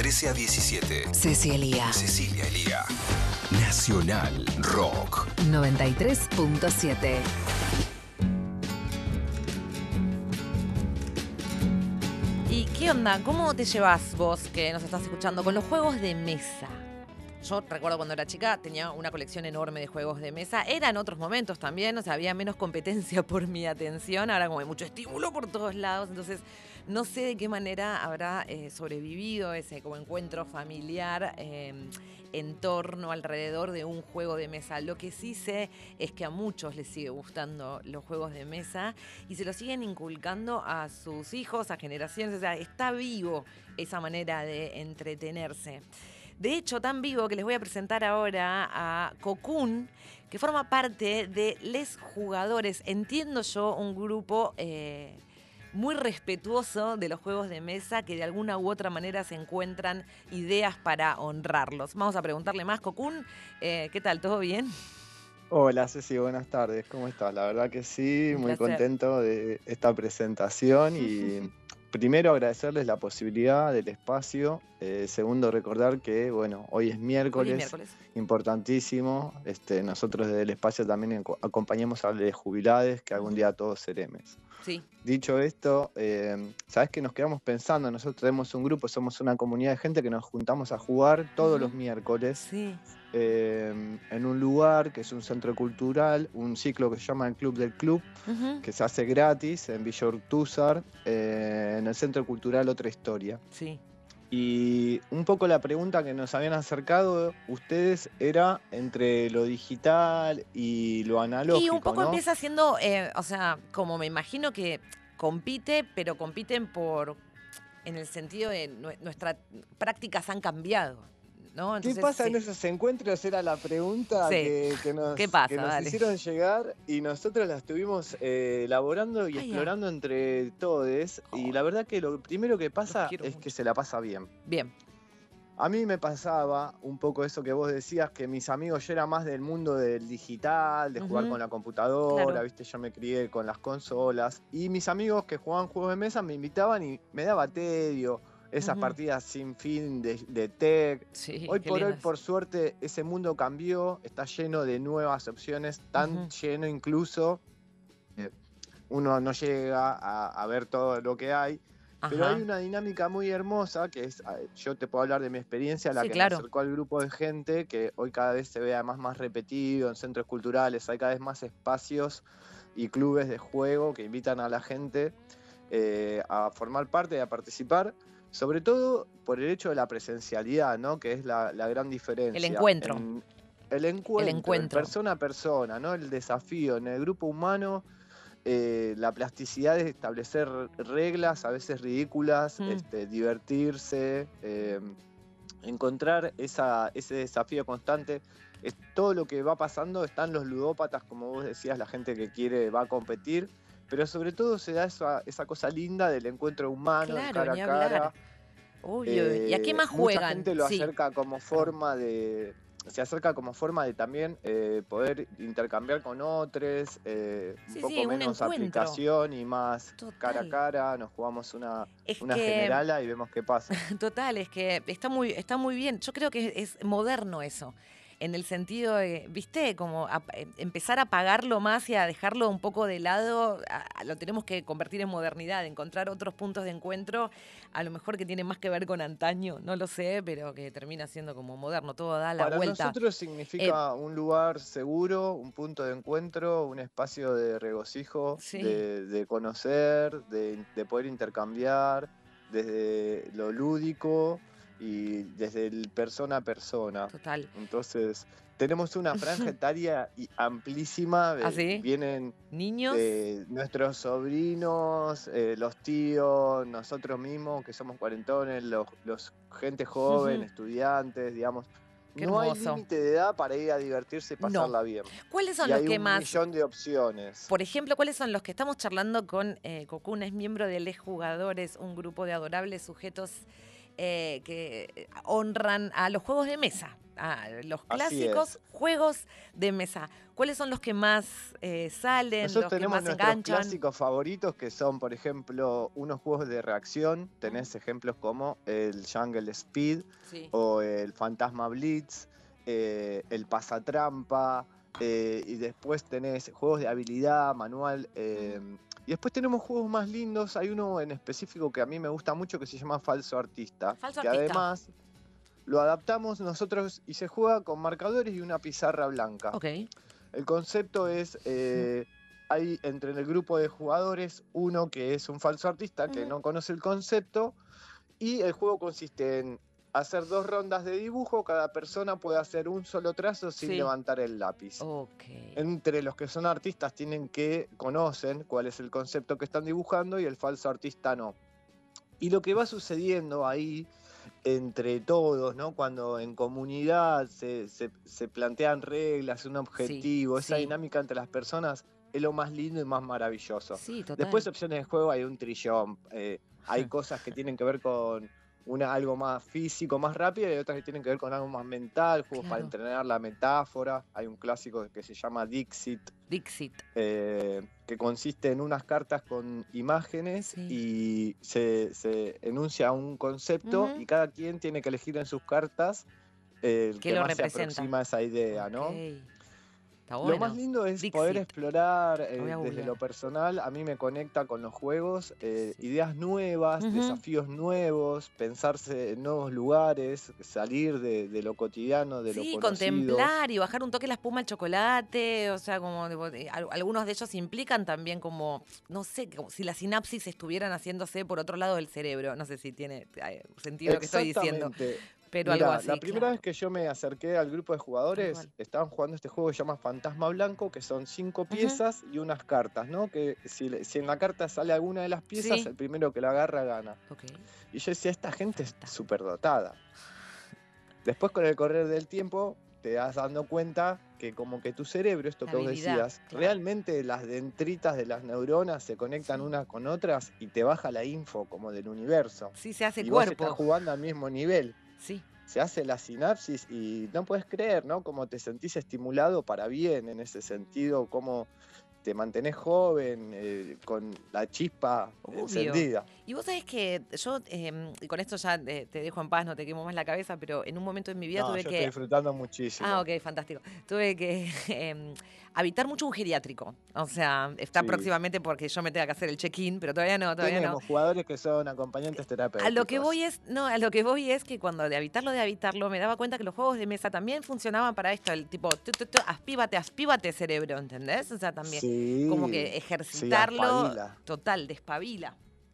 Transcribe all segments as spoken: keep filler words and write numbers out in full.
trece a diecisiete. Cecilia. Cecilia Elía. Nacional Rock. noventa y tres punto siete. ¿Y qué onda? ¿Cómo te llevas vos que nos estás escuchando con los juegos de mesa? Yo recuerdo cuando era chica, tenía una colección enorme de juegos de mesa. Era en otros momentos también, o sea, había menos competencia por mi atención. Ahora como hay mucho estímulo por todos lados, entonces no sé de qué manera habrá eh, sobrevivido ese como encuentro familiar eh, en torno, alrededor de un juego de mesa. Lo que sí sé es que a muchos les sigue gustando los juegos de mesa y se los siguen inculcando a sus hijos, a generaciones. O sea, está vivo esa manera de entretenerse. De hecho, tan vivo que les voy a presentar ahora a Cocoon, que forma parte de Les Jugadores. Entiendo yo, un grupo eh, muy respetuoso de los juegos de mesa, que de alguna u otra manera se encuentran ideas para honrarlos. Vamos a preguntarle más. Cocoon, eh, ¿qué tal? ¿Todo bien? Hola Ceci, buenas tardes, ¿cómo estás? La verdad que sí, Un muy placer. contento de esta presentación y primero agradecerles la posibilidad del espacio, eh, segundo recordar que bueno, hoy es miércoles, Hoy es miércoles. importantísimo, este, nosotros desde el espacio también enco- acompañamos a los jubilados que algún día todos seremos. Sí. Dicho esto, eh, sabes que nos quedamos pensando, nosotros tenemos un grupo, somos una comunidad de gente que nos juntamos a jugar todos Ujú. los miércoles. Sí. Eh, en un lugar que es un centro cultural, un ciclo que se llama el Club del Club, Ujú. que se hace gratis en Villa Urtúzar, eh, en el Centro Cultural Otra Historia. Sí. Y un poco la pregunta que nos habían acercado ustedes era entre lo digital y lo analógico, Y un poco ¿no? empieza siendo, eh, o sea, como me imagino que compite, pero compiten por, en el sentido de nue- nuestras prácticas han cambiado, ¿no? ¿Qué Entonces, pasa sí. en esos encuentros? Era la pregunta Sí. que, que nos, ¿Qué pasa? que nos Dale. hicieron llegar y nosotros la estuvimos eh, elaborando y Ay, ya. explorando entre todos. Y la verdad que lo primero que Los pasa quiero es mucho. que se la pasa bien. Bien. A mí me pasaba un poco eso que vos decías, que mis amigos, yo era más del mundo del digital, de jugar Ujú. con la computadora, Claro. ¿viste? Yo me crié con las consolas. Y mis amigos que jugaban juegos de mesa me invitaban y me daba tedio, esas Ujú. partidas sin fin de, de tech. Sí, Hoy qué por hoy, lindas. por suerte, ese mundo cambió, está lleno de nuevas opciones, tan Ujú. lleno incluso, eh, uno no llega a, a ver todo lo que hay. Pero Ajá. hay una dinámica muy hermosa que es, eh, yo te puedo hablar de mi experiencia, la Sí, que claro. me acercó al grupo de gente, que hoy cada vez se ve además más repetido en centros culturales, hay cada vez más espacios y clubes de juego que invitan a la gente eh, a formar parte y a participar, sobre todo por el hecho de la presencialidad, ¿no? Que es la, la gran diferencia. El encuentro. En, el encuentro, El en encuentro. persona a persona, ¿no? El desafío en el grupo humano. Eh, la plasticidad de establecer reglas, a veces ridículas, Mm. este, divertirse, eh, encontrar esa, ese desafío constante. Es, todo lo que va pasando están los ludópatas, como vos decías, la gente que quiere, va a competir, pero sobre todo se da esa, esa cosa linda del encuentro humano, el Claro, cara ni a hablar. cara. Uy, uy. ¿Y a qué Eh, más mucha juegan? gente lo Sí. acerca como Perdón. forma de, se acerca como forma de también eh, poder intercambiar con otros, eh, un Sí, poco sí, un menos encuentro. aplicación y más cara a Total. cara, nos jugamos una, Es una que, generala y vemos qué pasa. total, es que está muy, está muy bien. Yo creo que es moderno eso. En el sentido de, viste, como a- eh, empezar a pagarlo más y a dejarlo un poco de lado, a- a- lo tenemos que convertir en modernidad, encontrar otros puntos de encuentro, a lo mejor que tiene más que ver con antaño, no lo sé, pero que termina siendo como moderno, todo da la Para vuelta. nosotros Eh, significa un lugar seguro, un punto de encuentro, un espacio de regocijo, sí, de, de conocer, de, de poder intercambiar, desde lo lúdico y desde el persona a persona. total. Entonces, tenemos una franja etaria y amplísima, de- ¿Así? vienen Niños. de nuestros sobrinos, eh, los tíos, nosotros mismos que somos cuarentones, los, los gente joven, estudiantes, digamos. Qué No hay hermoso. límite de edad para ir a divertirse y No. pasarla bien. ¿Cuáles son Y los hay que un más, millón de opciones. por ejemplo, cuáles son los que estamos charlando con eh, Cocoon? Es miembro de Les Jugadores, un grupo de adorables sujetos eh, que honran a los juegos de mesa, a los Así clásicos es. juegos de mesa. ¿Cuáles son los que más eh, salen, Nosotros los que tenemos más nuestros enganchan? clásicos favoritos que son, por ejemplo, unos juegos de reacción. Tenés ejemplos como el Jungle Speed Sí. o el Fantasma Blitz, eh, el Pasatrampa, eh, y después tenés juegos de habilidad, manual. eh, Y después tenemos juegos más lindos. Hay uno en específico que a mí me gusta mucho que se llama Falso Artista. Falso que Artista. además lo adaptamos nosotros y se juega con marcadores y una pizarra blanca. Ok. El concepto es, eh, hay entre el grupo de jugadores uno que es un falso artista que Ujú. no conoce el concepto, y el juego consiste en hacer dos rondas de dibujo. Cada persona puede hacer un solo trazo sin Sí. levantar el lápiz. Ok. Entre los que son artistas tienen que conocen cuál es el concepto que están dibujando y el falso artista no. Y lo que va sucediendo ahí entre todos, ¿no? Cuando en comunidad se, se- se plantean reglas, un objetivo, esa sí. dinámica entre las personas es lo más lindo y más maravilloso. Sí, total. Después opciones de juego hay un trillón. eh, hay cosas que tienen que ver con una, algo más físico, más rápido, y otras que tienen que ver con algo más mental, juegos para Claro. entrenar la metáfora. Hay un clásico que se llama Dixit, Dixit. eh, que consiste en unas cartas con imágenes Sí. y se, se enuncia un concepto, Ujú. y cada quien tiene que elegir en sus cartas eh, el ¿Qué que lo más se representa? aproxima a esa idea, ¿no? Ok. Está bueno. Lo más lindo es Dixit. poder explorar eh, Lo voy a desde googlear. lo personal. A mí me conecta con los juegos, eh, Sí. ideas nuevas, Ujú. desafíos nuevos, pensarse en nuevos lugares, salir de, de lo cotidiano, de Sí, lo conocido. contemplar y bajar un toque la espuma al chocolate, o sea, como tipo, de- al- algunos de ellos implican también como, no sé, como si las sinapsis estuvieran haciéndose por otro lado del cerebro. No sé si tiene eh, sentido lo que estoy diciendo, Exactamente. pero Mirá, algo así. la primera claro. vez que yo me acerqué al grupo de jugadores, cual. estaban jugando este juego que se llama Fantasma Blanco, que son cinco Ujú. piezas y unas cartas, ¿no? Que si, le- si en la carta sale alguna de las piezas, Sí. el primero que la agarra gana. Ok. Y yo decía, esta gente es Fantástico. súper dotada. Después, con el correr del tiempo, te das dando cuenta que como que tu cerebro, esto La que vos habilidad, decías, claro. realmente las dendritas de las neuronas se conectan Sí. unas con otras y te baja la info como del universo. Sí, se hace Y vos estás cuerpo. jugando al mismo nivel. Sí. Se hace la sinapsis y no puedes creer, ¿no? Cómo te sentís estimulado para bien en ese sentido, cómo te mantenés joven, eh, con la chispa Obvio. encendida. Y vos sabés que yo, eh, y con esto ya eh, te dejo en paz, no te quemo más la cabeza, pero en un momento de mi vida No, tuve yo que... estoy disfrutando muchísimo. Ah, ok, fantástico. Tuve que eh, habitar mucho un geriátrico. O sea, está Sí. próximamente porque yo me tenga que hacer el check-in, pero todavía no, todavía no. Tenemos jugadores que son acompañantes terapéuticos. A lo que voy es, no, a lo que voy es que cuando de habitarlo, de habitarlo, me daba cuenta que los juegos de mesa también funcionaban para esto, el tipo, tu, tu, tu, aspívate, aspívate cerebro, ¿entendés? O sea, también Sí, como que sí, ejercitarlo, espabila. total, despabila.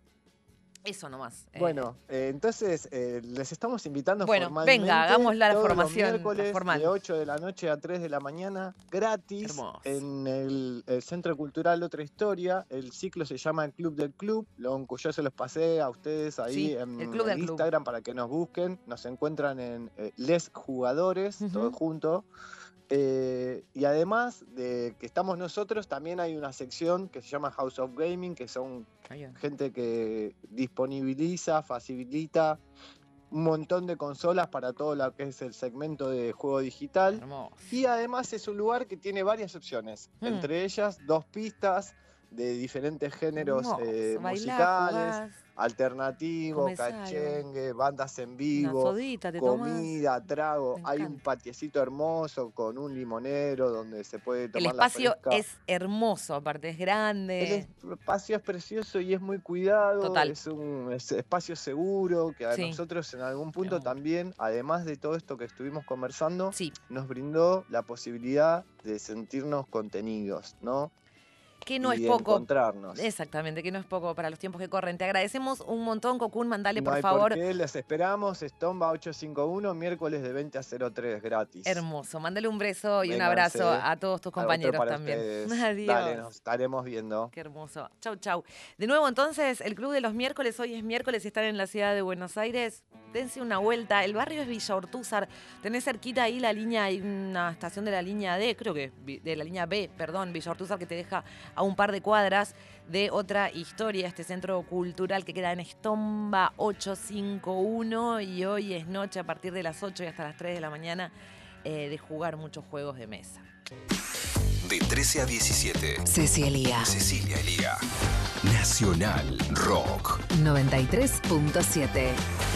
Eso nomás. eh. Bueno, eh, entonces eh, les estamos invitando Bueno, formalmente. venga, hagamos la todos formación los miércoles formal. de ocho de la noche a tres de la mañana, gratis, Hermoso. en el, el Centro Cultural Otra Historia. El ciclo se llama El Club del Club, lo que yo se los pasé a ustedes ahí Sí, en, el Club en del Club. Instagram para que nos busquen. Nos encuentran en eh, Les Jugadores, Ujú. todos juntos. Eh, y además de que estamos nosotros, también hay una sección que se llama House of Gaming, que son Ahí va. gente que disponibiliza, facilita un montón de consolas para todo lo que es el segmento de juego digital. Hermoso. Y además es un lugar que tiene varias opciones, Mm. entre ellas dos pistas de diferentes géneros Hermoso. eh, Bailás, musicales, jugás, alternativo, comés algo. cachengue, bandas en una vivo, sodita, te tomás. comida, trago. Me Hay un encanta. patiecito hermoso con un limonero donde se puede El tomar la espacio fresca. es hermoso, aparte es El grande. espacio es precioso y es muy cuidado, Total. es un es espacio seguro que a Sí. nosotros en algún punto Hermoso. también, además de todo esto que estuvimos conversando, Sí, nos brindó la posibilidad de sentirnos contenidos, ¿no? que no y es de poco. encontrarnos. Exactamente, que no es poco para los tiempos que corren. Te agradecemos un montón, Cocún. Mandale, No por hay favor. por qué, les esperamos, Stomba ochocientos cincuenta y uno, miércoles de veinte a cero tres, gratis. Hermoso. Mándale un beso y un Vénganse. abrazo a todos tus Otro compañeros para también. ustedes. Adiós. Dale, nos estaremos viendo. Qué hermoso. Chau, chau. De nuevo, entonces, el Club de los Miércoles. Hoy es miércoles y están en la ciudad de Buenos Aires. dense una vuelta. El barrio es Villa Ortúzar, tenés cerquita ahí la línea, hay una estación de la línea D, creo que de la línea B, perdón, Villa Ortúzar, que te deja a un par de cuadras de Otra Historia, este centro cultural que queda en Estomba ochocientos cincuenta y uno, y hoy es noche a partir de las ocho y hasta las tres de la mañana eh, de jugar muchos juegos de mesa. De trece a diecisiete. Cecilia. Cecilia Elía. Nacional Rock. noventa y tres punto siete.